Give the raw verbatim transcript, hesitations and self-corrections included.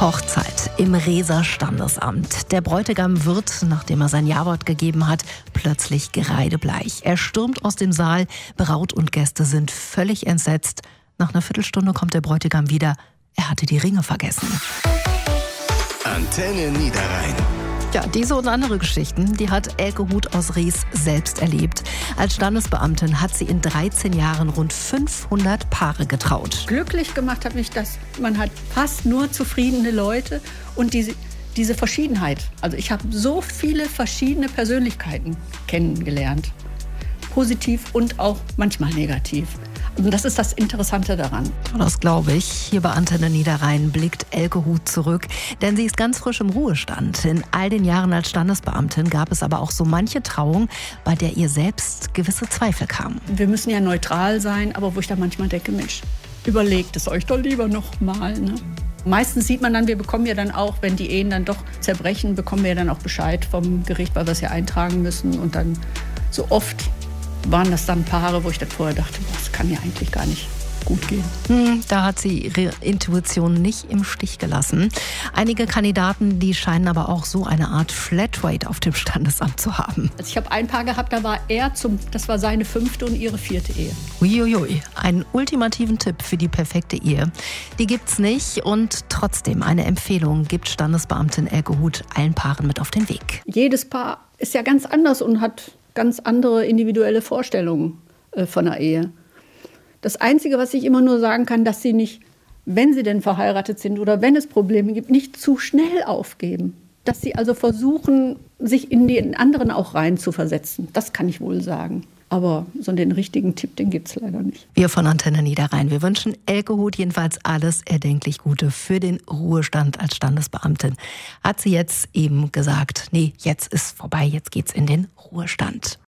Hochzeit im Reser Standesamt. Der Bräutigam wird, nachdem er sein Ja-Wort gegeben hat, plötzlich kreidebleich. Er stürmt aus dem Saal, Braut und Gäste sind völlig entsetzt. Nach einer Viertelstunde kommt der Bräutigam wieder. Er hatte die Ringe vergessen. Antenne Niederrhein. Ja, diese und andere Geschichten, die hat Elke Huth aus Ries selbst erlebt. Als Standesbeamtin hat sie in dreizehn Jahren rund fünfhundert Paare getraut. Glücklich gemacht hat mich das, man hat fast nur zufriedene Leute und diese, diese Verschiedenheit. Also ich habe so viele verschiedene Persönlichkeiten kennengelernt. Positiv und auch manchmal negativ. Und das ist das Interessante daran. Das glaube ich. Hier bei Antenne Niederrhein blickt Elke Huth zurück, denn sie ist ganz frisch im Ruhestand. In all den Jahren als Standesbeamtin gab es aber auch so manche Trauung, bei der ihr selbst gewisse Zweifel kamen. Wir müssen ja neutral sein, aber wo ich dann manchmal denke, Mensch, überlegt es euch doch lieber noch mal. Ne? Meistens sieht man dann, wir bekommen ja dann auch, wenn die Ehen dann doch zerbrechen, bekommen wir ja dann auch Bescheid vom Gericht, weil wir es ja eintragen müssen. Und dann so oft waren das dann Paare, wo ich dann vorher dachte, das kann ja eigentlich gar nicht gut gehen. Hm, da hat sie ihre Intuition nicht im Stich gelassen. Einige Kandidaten, die scheinen aber auch so eine Art Flatrate auf dem Standesamt zu haben. Also ich habe ein Paar gehabt, da war er zum, das war seine fünfte und ihre vierte Ehe. Uiuiui, einen ultimativen Tipp für die perfekte Ehe. Die gibt's nicht und trotzdem eine Empfehlung gibt Standesbeamtin Elke Huth allen Paaren mit auf den Weg. Jedes Paar ist ja ganz anders und hat ganz andere individuelle Vorstellungen äh, von einer Ehe. Das Einzige, was ich immer nur sagen kann, dass sie nicht, wenn sie denn verheiratet sind oder wenn es Probleme gibt, nicht zu schnell aufgeben. Dass sie also versuchen, sich in den anderen auch rein zu versetzen. Das kann ich wohl sagen. Aber so den richtigen Tipp, den gibt es leider nicht. Wir von Antenne Niederrhein, wir wünschen Elke Huth jedenfalls alles erdenklich Gute für den Ruhestand als Standesbeamtin. Hat sie jetzt eben gesagt, nee, jetzt ist vorbei, jetzt geht's in den Ruhestand.